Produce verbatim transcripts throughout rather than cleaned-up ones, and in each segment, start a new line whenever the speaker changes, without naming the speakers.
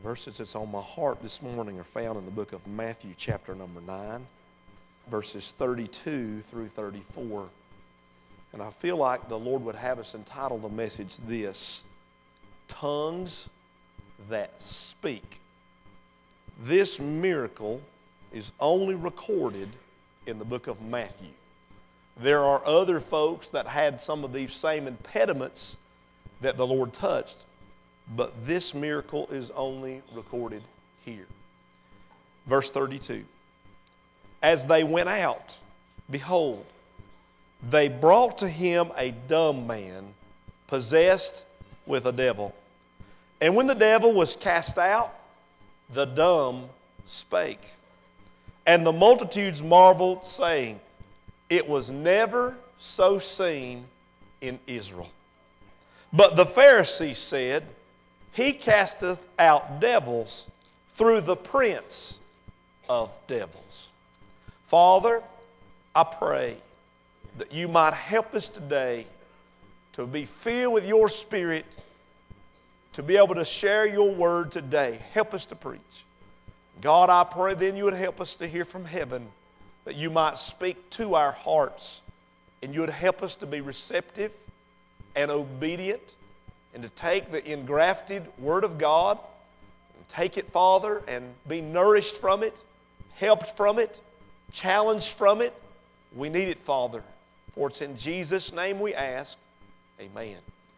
Verses that's on my heart this morning are found in the book of Matthew, chapter number nine, verses thirty-two through thirty-four. And I feel like the Lord would have us entitle the message this: Tongues That Speak. This miracle is only recorded in the book of Matthew. There are other folks that had some of these same impediments that the Lord touched, but this miracle is only recorded here. Verse thirty-two. As they went out, behold, they brought to him a dumb man, possessed with a devil. And when the devil was cast out, the dumb spake. And the multitudes marveled, saying, It was never so seen in Israel. But the Pharisees said, He casteth out devils through the prince of devils. Father, I pray that you might help us today to be filled with your Spirit, to be able to share your word today. Help us to preach. God, I pray then you would help us to hear from heaven, that you might speak to our hearts, and you would help us to be receptive and obedient, and to take the engrafted Word of God, and take it, Father, and be nourished from it, helped from it, challenged from it. We need it, Father. For it's in Jesus' name we ask. Amen.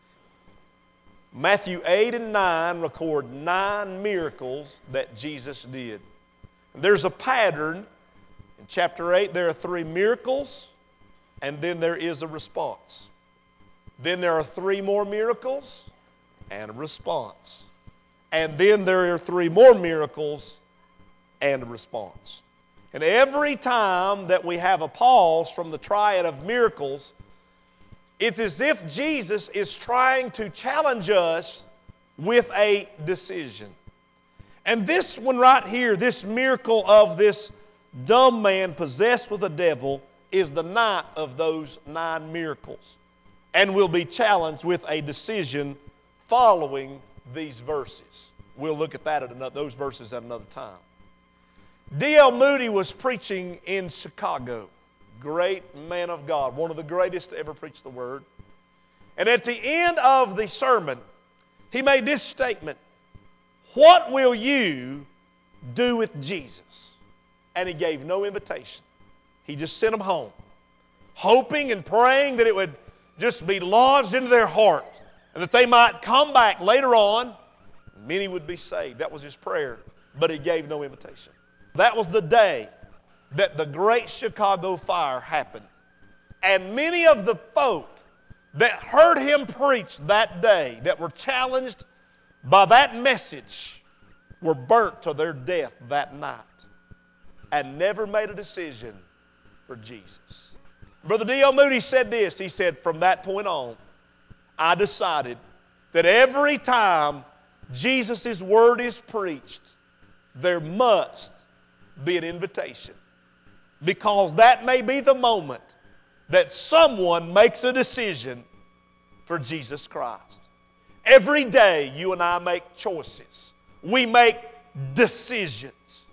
Matthew eight and nine record nine miracles that Jesus did. There's a pattern. In chapter eight, there are three miracles, and then there is a response. Then there are three more miracles and a response. And then there are three more miracles and a response. And every time that we have a pause from the triad of miracles, it's as if Jesus is trying to challenge us with a decision. And this one right here, this miracle of this dumb man possessed with a devil, is the ninth of those nine miracles. And we'll be challenged with a decision following these verses. We'll look at that at another, those verses at another time. D L Moody was preaching in Chicago. Great man of God, one of the greatest to ever preach the Word. And at the end of the sermon, he made this statement: What will you do with Jesus? And he gave no invitation. He just sent them home, hoping and praying that it would just be lodged into their heart, and that they might come back later on, and many would be saved. That was his prayer, but he gave no invitation. That was the day that the Great Chicago Fire happened. And many of the folk that heard him preach that day, that were challenged by that message, were burnt to their death that night and never made a decision for Jesus. Brother D L Moody said this. He said, from that point on, I decided that every time Jesus' word is preached, there must be an invitation. Because that may be the moment that someone makes a decision for Jesus Christ. Every day you and I make choices. We make decisions.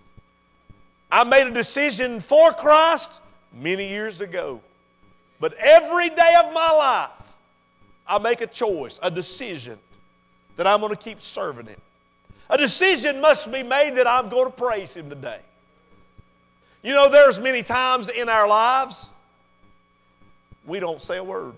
I made a decision for Christ many years ago. But every day of my life, I make a choice, a decision that I'm going to keep serving Him. A decision must be made that I'm going to praise Him today. You know, there's many times in our lives we don't say a word.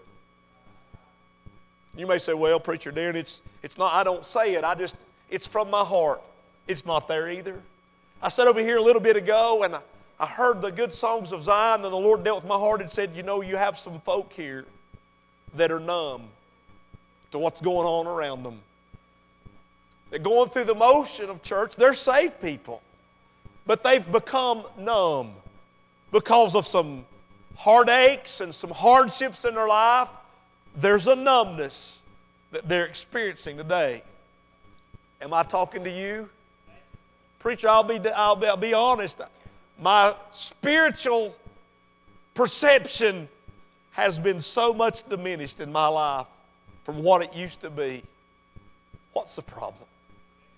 You may say, well, Preacher Darren, it's, it's not, I don't say it. I just, it's from my heart. It's not there either. I sat over here a little bit ago and I, I heard the good songs of Zion, and the Lord dealt with my heart and said, you know, you have some folk here that are numb to what's going on around them. They're going through the motion of church. They're saved people. But they've become numb because of some heartaches and some hardships in their life. There's a numbness that they're experiencing today. Am I talking to you? Preacher, I'll be, I'll be, I'll be honest. My spiritual perception has been so much diminished in my life from what it used to be. What's the problem?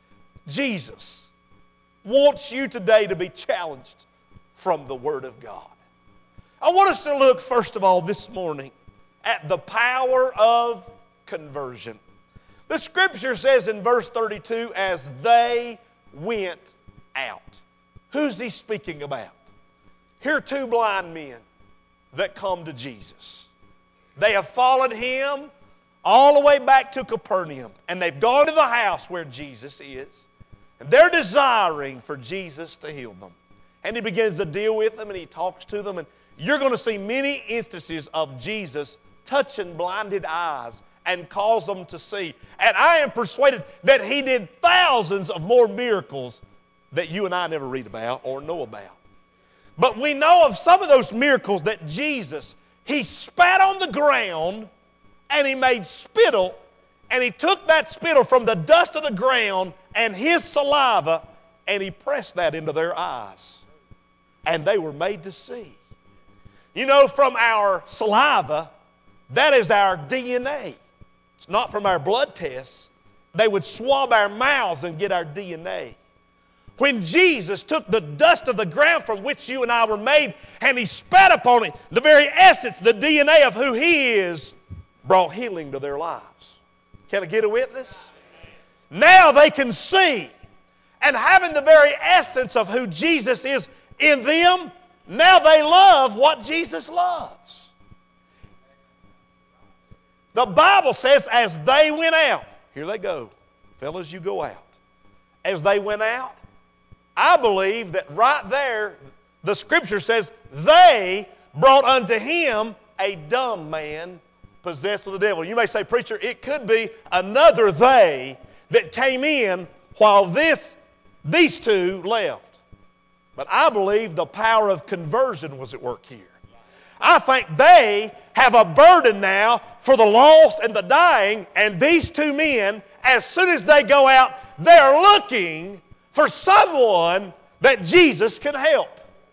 Jesus wants you today to be challenged from the Word of God. I want us to look, first of all, this morning at the power of conversion. The Scripture says in verse thirty-two, as they went out. Who's he speaking about? Here are two blind men that come to Jesus. They have followed him all the way back to Capernaum, and they've gone to the house where Jesus is, and they're desiring for Jesus to heal them. And he begins to deal with them, and he talks to them, and you're going to see many instances of Jesus touching blinded eyes and cause them to see. And I am persuaded that he did thousands of more miracles that you and I never read about or know about. But we know of some of those miracles that Jesus, he spat on the ground and he made spittle, and he took that spittle from the dust of the ground and his saliva, and he pressed that into their eyes. And they were made to see. You know, from our saliva, that is our D N A. It's not from our blood tests. They would swab our mouths and get our D N A. When Jesus took the dust of the ground from which you and I were made and he spat upon it, the very essence, the D N A of who he is, brought healing to their lives. Can I get a witness? Now they can see. And having the very essence of who Jesus is in them, now they love what Jesus loves. The Bible says as they went out, here they go. Fellas, you go out. As they went out, I believe that right there, the Scripture says, they brought unto him a dumb man possessed with the devil. You may say, preacher, it could be another they that came in while this, these two left. But I believe the power of conversion was at work here. I think they have a burden now for the lost and the dying, and these two men, as soon as they go out, they're looking for someone that Jesus can help.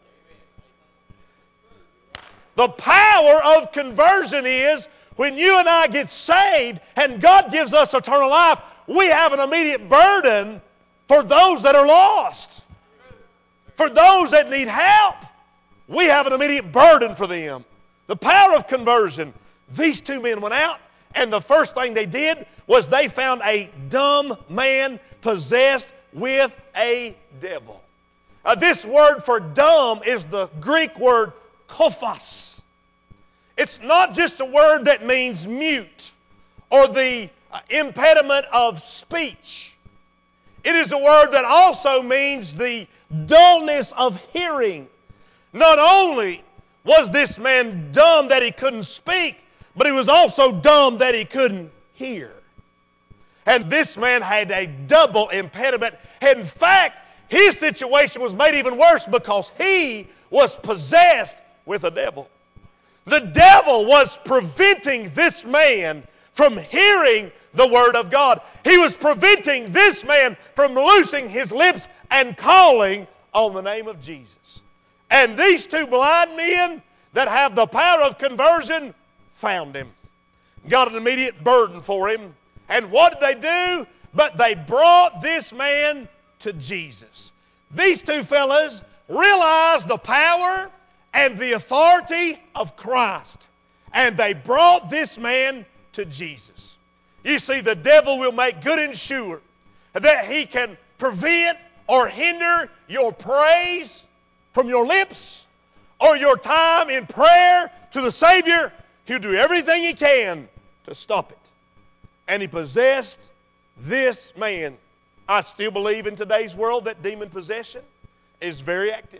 The power of conversion is when you and I get saved and God gives us eternal life, we have an immediate burden for those that are lost. For those that need help, we have an immediate burden for them. The power of conversion. These two men went out, and the first thing they did was they found a dumb man possessed with a devil. Uh, this word for dumb is the Greek word kophos. It's not just a word that means mute or the uh, impediment of speech. It is a word that also means the dullness of hearing. Not only was this man dumb that he couldn't speak, but he was also dumb that he couldn't hear. And this man had a double impediment. In fact, his situation was made even worse because he was possessed with a devil. The devil was preventing this man from hearing the Word of God. He was preventing this man from loosing his lips and calling on the name of Jesus. And these two blind men that have the power of conversion found him. Got an immediate burden for him. And what did they do? But they brought this man to Jesus. These two fellas realized the power and the authority of Christ. And they brought this man to Jesus. You see, the devil will make good and sure that he can prevent or hinder your praise from your lips or your time in prayer to the Savior. He'll do everything he can to stop it. And he possessed this man. I still believe in today's world that demon possession is very active.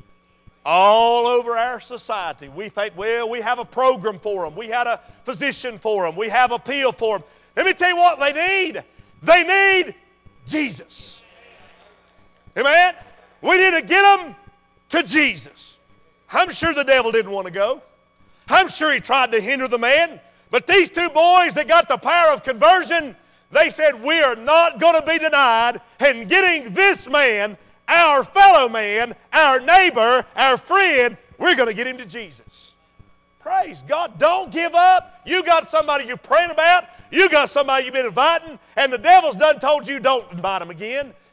All over our society, we think, well, we have a program for them. We had a physician for them. We have a pill for them. Let me tell you what they need. They need Jesus. Amen? We need to get them to Jesus. I'm sure the devil didn't want to go. I'm sure he tried to hinder the man. But these two boys that got the power of conversion, they said, we are not going to be denied in getting this man, our fellow man, our neighbor, our friend, we're going to get him to Jesus. Praise God. Don't give up. You got somebody you're praying about. You got somebody you've been inviting, and the devil's done told you don't invite him again.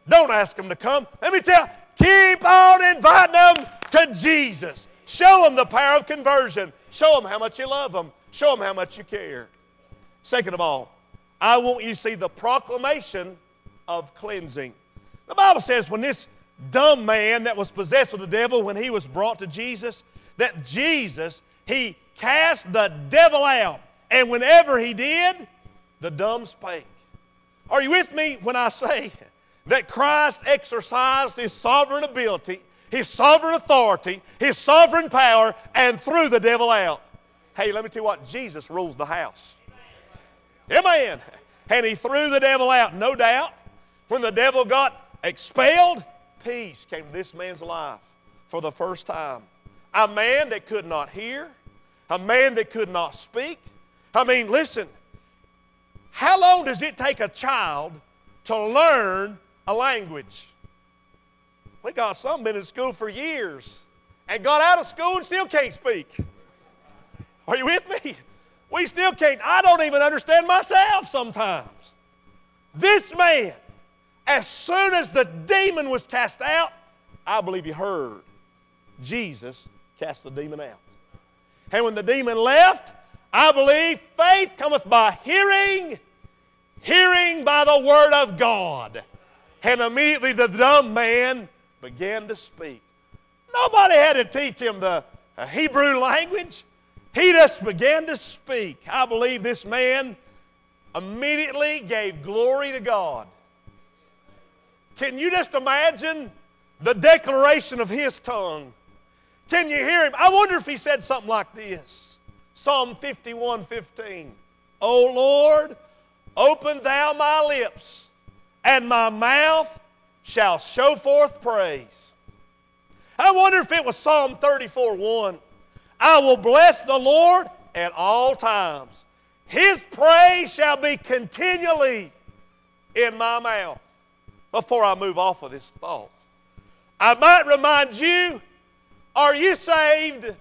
Don't ask them to come. Let me tell you, keep on inviting them to Jesus. Show them the power of conversion. Show them how much you love them. Show them how much you care. Second of all, I want you to see the proclamation of cleansing. The Bible says when this dumb man that was possessed with the devil, when he was brought to Jesus, that Jesus, he cast the devil out. And whenever he did, the dumb spake. Are you with me when I say that Christ exercised His sovereign ability, His sovereign authority, His sovereign power, and threw the devil out? Hey, let me tell you what, Jesus rules the house. Amen. And He threw the devil out. No doubt, when the devil got expelled, peace came to this man's life for the first time. A man that could not hear, a man that could not speak. I mean, listen, how long does it take a child to learn a language? We got some been in school for years and got out of school and still can't speak. Are you with me? We still can't. I don't even understand myself sometimes. This man, as soon as the demon was cast out, I believe he heard Jesus cast the demon out. And when the demon left, I believe faith cometh by hearing, hearing by the word of God. And immediately the dumb man began to speak. Nobody had to teach him the Hebrew language. He just began to speak. I believe this man immediately gave glory to God. Can you just imagine the declaration of his tongue? Can you hear him? I wonder if he said something like this. Psalm fifty-one fifteen. O Lord, open thou my lips, and my mouth shall show forth praise. I wonder if it was Psalm thirty-four one. I will bless the Lord at all times. His praise shall be continually in my mouth. Before I move off of this thought, I might remind you, are you saved?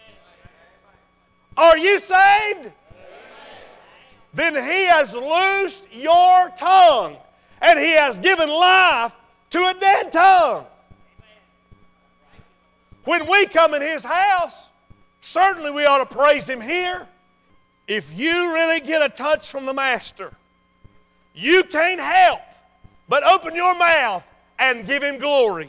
Are you saved? Then He has loosed your tongue, and He has given life to a dead tongue. When we come in His house, certainly we ought to praise Him here. If you really get a touch from the Master, you can't help but open your mouth and give Him glory.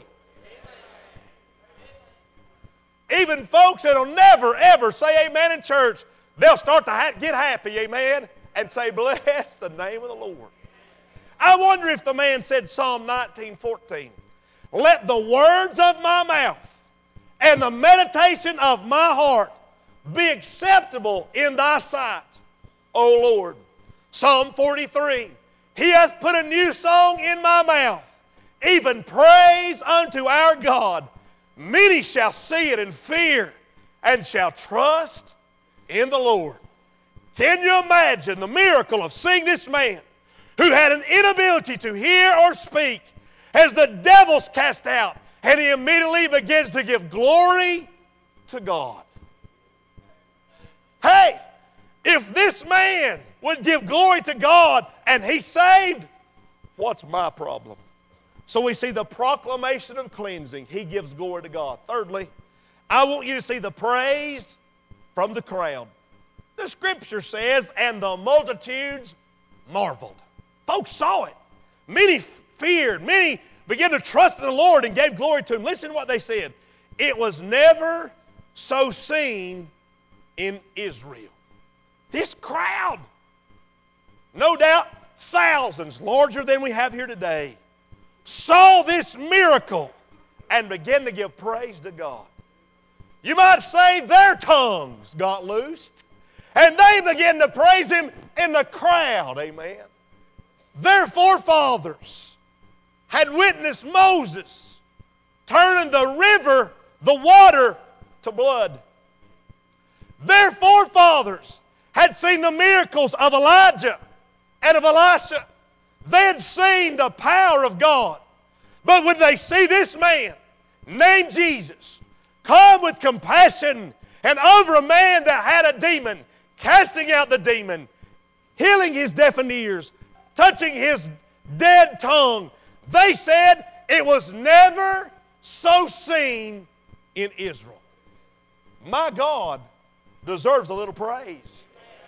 Even folks that'll never, ever say amen in church, they'll start to ha- get happy, amen, and say, bless the name of the Lord. I wonder if the man said Psalm nineteen fourteen, let the words of my mouth and the meditation of my heart be acceptable in thy sight, O Lord. Psalm forty-three, He hath put a new song in my mouth, even praise unto our God. Many shall see it and fear, and shall trust in the Lord. Can you imagine the miracle of seeing this man who had an inability to hear or speak as the devil's cast out, and he immediately begins to give glory to God? Hey, if this man would give glory to God and he's saved, what's my problem? So we see the proclamation of cleansing. He gives glory to God. Thirdly, I want you to see the praise from the crowd. The Scripture says, and the multitudes marveled. Folks saw it. Many feared. Many began to trust in the Lord and gave glory to Him. Listen to what they said. It was never so seen in Israel. This crowd, no doubt thousands larger than we have here today, saw this miracle and began to give praise to God. You might say their tongues got loosed and they began to praise Him in the crowd. Amen. Their forefathers had witnessed Moses turning the river, the water, to blood. Their forefathers had seen the miracles of Elijah and of Elisha. They had seen the power of God. But when they see this man named Jesus come with compassion and over a man that had a demon, casting out the demon, healing his deafened ears, touching his dead tongue, They said it was never so seen in Israel. My God deserves a little praise.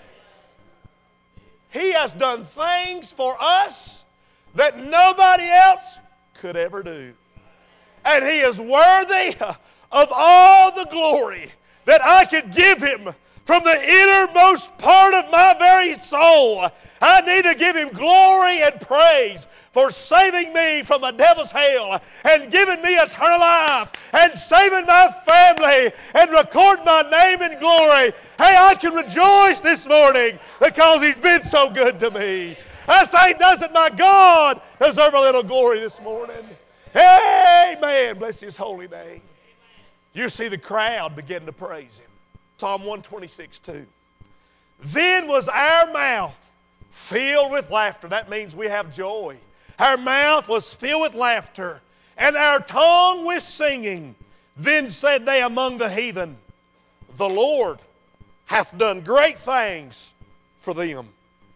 He has done things for us that nobody else could ever do. And He is worthy of all the glory that I could give Him from the innermost part of my very soul. I need to give Him glory and praise for saving me from the devil's hell and giving me eternal life and saving my family and recording my name in glory. Hey, I can rejoice this morning because He's been so good to me. I say, doesn't my God deserve a little glory this morning? Amen. Bless His holy name. You see the crowd begin to praise Him. Psalm one twenty-six, two. Then was our mouth filled with laughter. That means we have joy. Our mouth was filled with laughter, and our tongue with singing. Then said they among the heathen, the Lord hath done great things for them.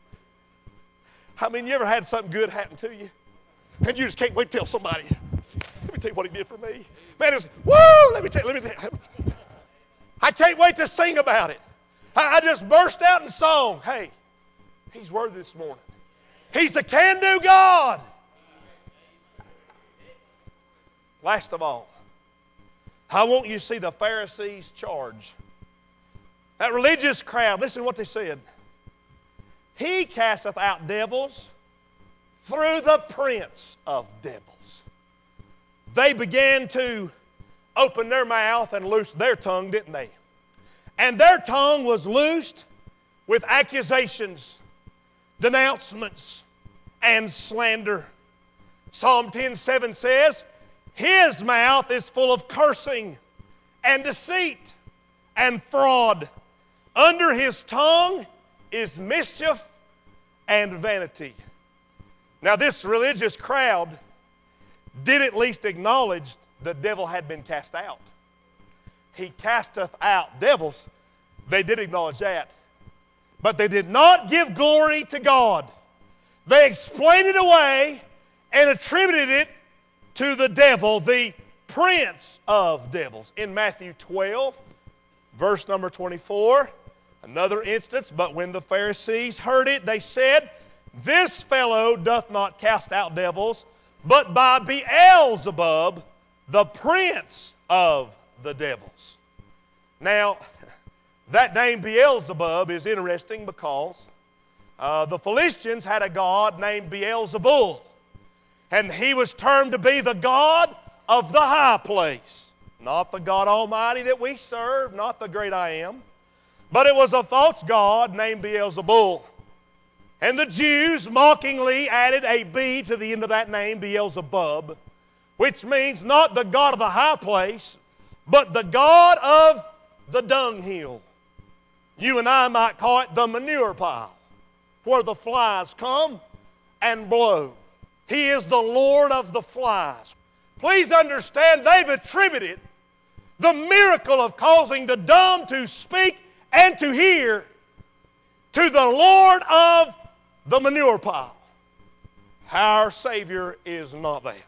I mean, you ever had something good happen to you? And you just can't wait to tell somebody. Let me tell you what He did for me. Man, it's, woo, let me tell you, let me tell you. I can't wait to sing about it. I, I just burst out in song. Hey, He's worthy this morning. He's a can-do God. Last of all, I want you to see the Pharisees' charge. That religious crowd, listen to what they said. He casteth out devils through the prince of devils. They began to open their mouth and loose their tongue, didn't they? And their tongue was loosed with accusations, denouncements, and slander. Psalm ten seven says, His mouth is full of cursing and deceit and fraud. Under His tongue is mischief and vanity. Now this religious crowd did at least acknowledge the devil had been cast out. He casteth out devils. They did acknowledge that. But they did not give glory to God. They explained it away and attributed it to the devil, the prince of devils. In Matthew twelve, verse number twenty-four, another instance, but when the Pharisees heard it, they said, This fellow doth not cast out devils, but by Beelzebub, the prince of the devils. Now, that name Beelzebub is interesting because uh, the Philistines had a god named Beelzebul, and he was termed to be the god of the high place. Not the God Almighty that we serve, not the great I am, but it was a false god named Beelzebul. And the Jews mockingly added a B to the end of that name, Beelzebub, which means not the God of the high place, but the God of the dunghill. You and I might call it the manure pile, where the flies come and blow. He is the Lord of the flies. Please understand, they've attributed the miracle of causing the dumb to speak and to hear to the Lord of the manure pile. Our Savior is not that.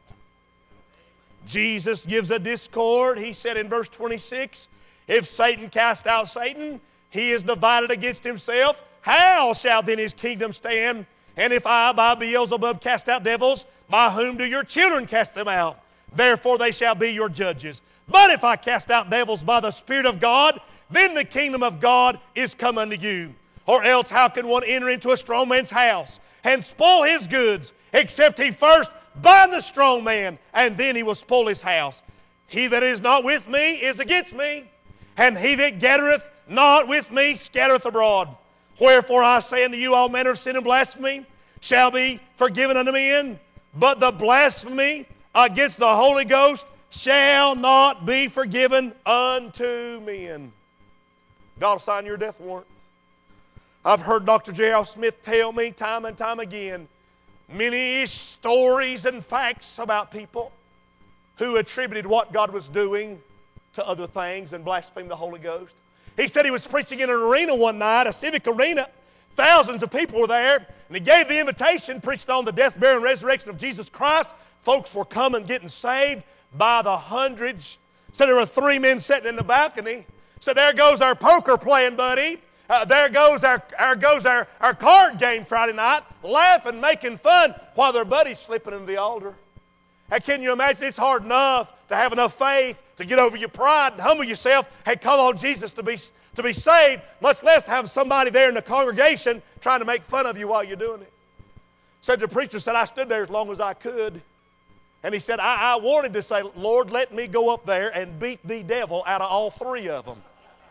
Jesus gives a discord. He said in verse twenty-six, If Satan cast out Satan, he is divided against himself. How shall then his kingdom stand? And if I by Beelzebub cast out devils, by whom do your children cast them out? Therefore they shall be your judges. But if I cast out devils by the Spirit of God, then the kingdom of God is come unto you. Or else how can one enter into a strong man's house and spoil his goods, except he first bind the strong man, and then he will spoil his house? He that is not with me is against me, and he that gathereth not with me scattereth abroad. Wherefore I say unto you, all manner of sin and blasphemy shall be forgiven unto men, but the blasphemy against the Holy Ghost shall not be forgiven unto men. God will sign your death warrant. I've heard Doctor J R Smith tell me time and time again many stories and facts about people who attributed what God was doing to other things and blasphemed the Holy Ghost. He said he was preaching in an arena one night, a civic arena. Thousands of people were there, and he gave the invitation, preached on the death, burial, and resurrection of Jesus Christ. Folks were coming, getting saved by the hundreds. So there were three men sitting in the balcony. So there goes our poker playing buddy. Uh, there goes our, our goes our, our card game Friday night, laughing, making fun, while their buddy's slipping into the altar. And can you imagine? It's hard enough to have enough faith to get over your pride and humble yourself and call on Jesus to be, to be saved, much less have somebody there in the congregation trying to make fun of you while you're doing it. So the preacher said, I stood there as long as I could. And he said, I, I wanted to say, Lord, let me go up there and beat the devil out of all three of them.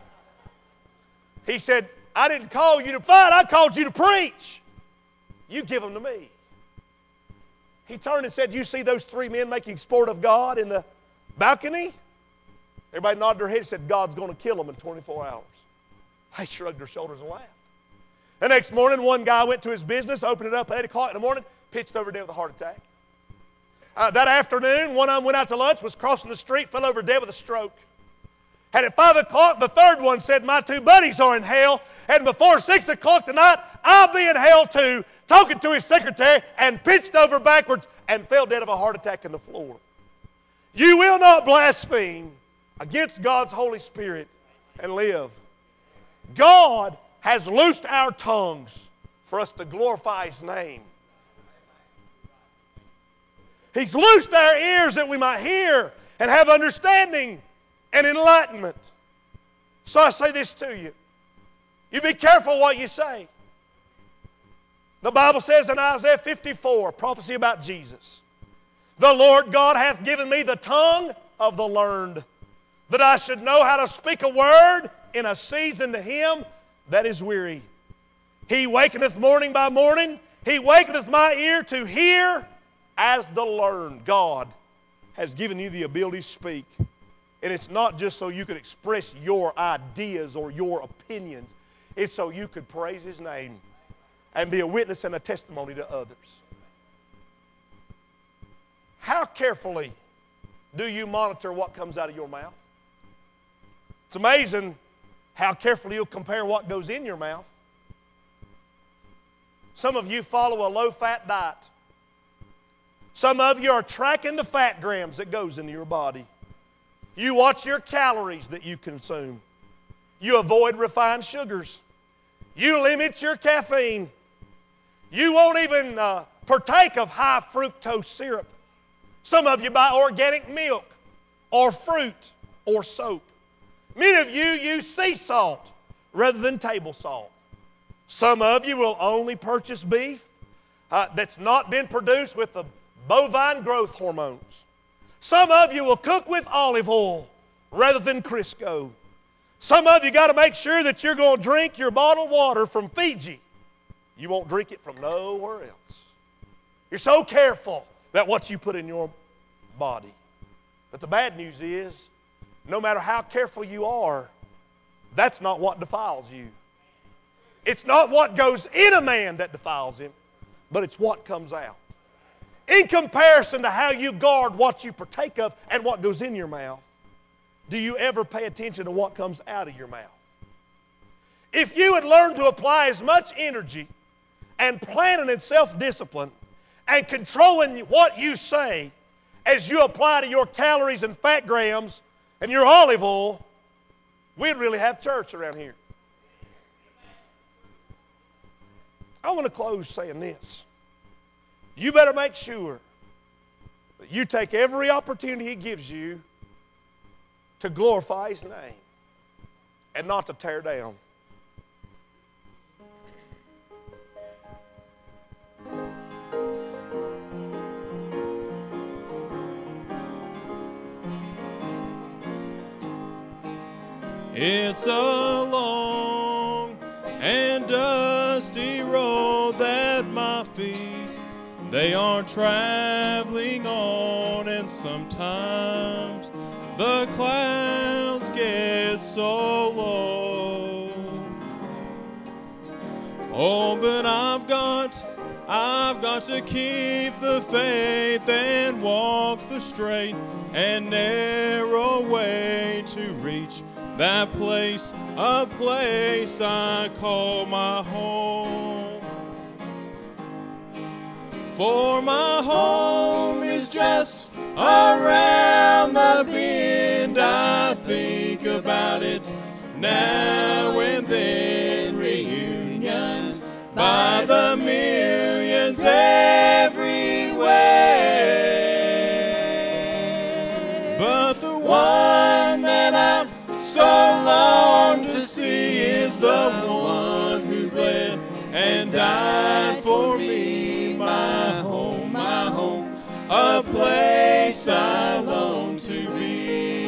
He said, I didn't call you to fight, I called you to preach. You give them to me. He turned and said, you see those three men making sport of God in the balcony? Everybody nodded their head and said, God's going to kill them in twenty-four hours. They shrugged their shoulders and laughed. The next morning, one guy went to his business, opened it up at eight o'clock in the morning, pitched over dead with a heart attack. Uh, that afternoon, one of them went out to lunch, was crossing the street, fell over dead with a stroke. And at five o'clock, the third one said, my two buddies are in hell. And before six o'clock tonight, I'll be in hell too, talking to his secretary, and pitched over backwards and fell dead of a heart attack in the floor. You will not blaspheme against God's Holy Spirit and live. God has loosed our tongues for us to glorify His name. He's loosed our ears that we might hear and have understanding and enlightenment. So I say this to you. You be careful what you say. The Bible says in Isaiah fifty-four, prophecy about Jesus, the Lord God hath given me the tongue of the learned, that I should know how to speak a word in a season to him that is weary. He wakeneth morning by morning. He wakeneth my ear to hear as the learned. God has given you the ability to speak. And it's not just so you could express your ideas or your opinions. It's so you could praise His name and be a witness and a testimony to others. How carefully do you monitor what comes out of your mouth? It's amazing how carefully you'll compare what goes in your mouth. Some of you follow a low-fat diet. Some of you are tracking the fat grams that goes into your body. You watch your calories that you consume. You avoid refined sugars. You limit your caffeine. You won't even uh, partake of high fructose syrup. Some of you buy organic milk or fruit or soap. Many of you use sea salt rather than table salt. Some of you will only purchase beef uh, that's not been produced with the bovine growth hormones. Some of you will cook with olive oil rather than Crisco. Some of you got to make sure that you're going to drink your bottled water from Fiji. You won't drink it from nowhere else. You're so careful about what you put in your body. But the bad news is, no matter how careful you are, that's not what defiles you. It's not what goes in a man that defiles him, but it's what comes out. In comparison to how you guard what you partake of and what goes in your mouth, do you ever pay attention to what comes out of your mouth? If you would learn to apply as much energy and planning and self-discipline and controlling what you say as you apply to your calories and fat grams and your olive oil, we'd really have church around here. I want to close saying this. You better make sure that you take every opportunity He gives you to glorify His name and not to tear down.
It's a long and dusty road that my feet they are traveling on, and sometimes the clouds get so low. Oh, but I've got, I've got to keep the faith and walk the straight and narrow way to reach that place, a place I call my home. For my home is just around the bend. I think about it now and then. Reunions by the millions everywhere. But the one that I so long to see is the one who bled and died for me. My home, my home, a place I long to be.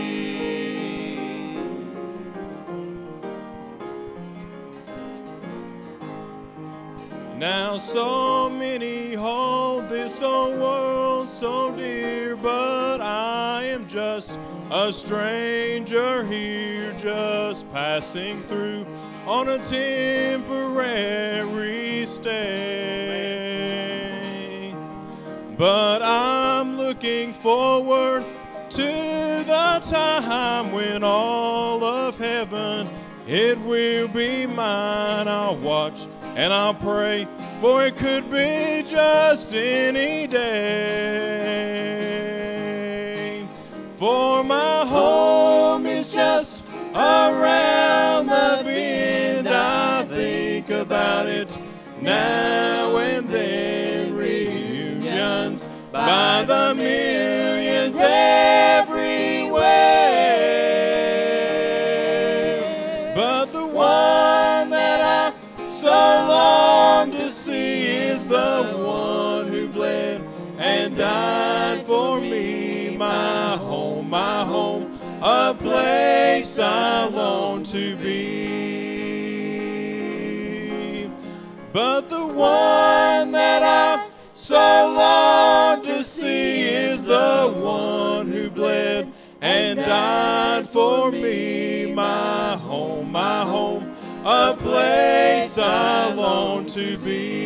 Now so many hold this old world so dear, but I am just a stranger here, just passing through on a temporary stay. But I'm looking forward to the time when all of heaven, it will be mine. I'll watch and I'll pray, for it could be just any day. For my home is just around the bend. I think about it now and then. Reunions by the millions everywhere. But the one that I so long to see is the one who bled and died for me. My home, my home, a place I long to be. But the one that I so long to see is the one who bled and died for me. My home, my home, a place I long to be.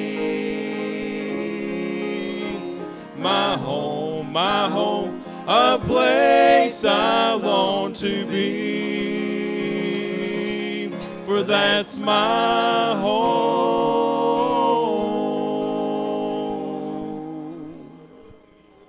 My home, my home, a place I long to be. For that's my home.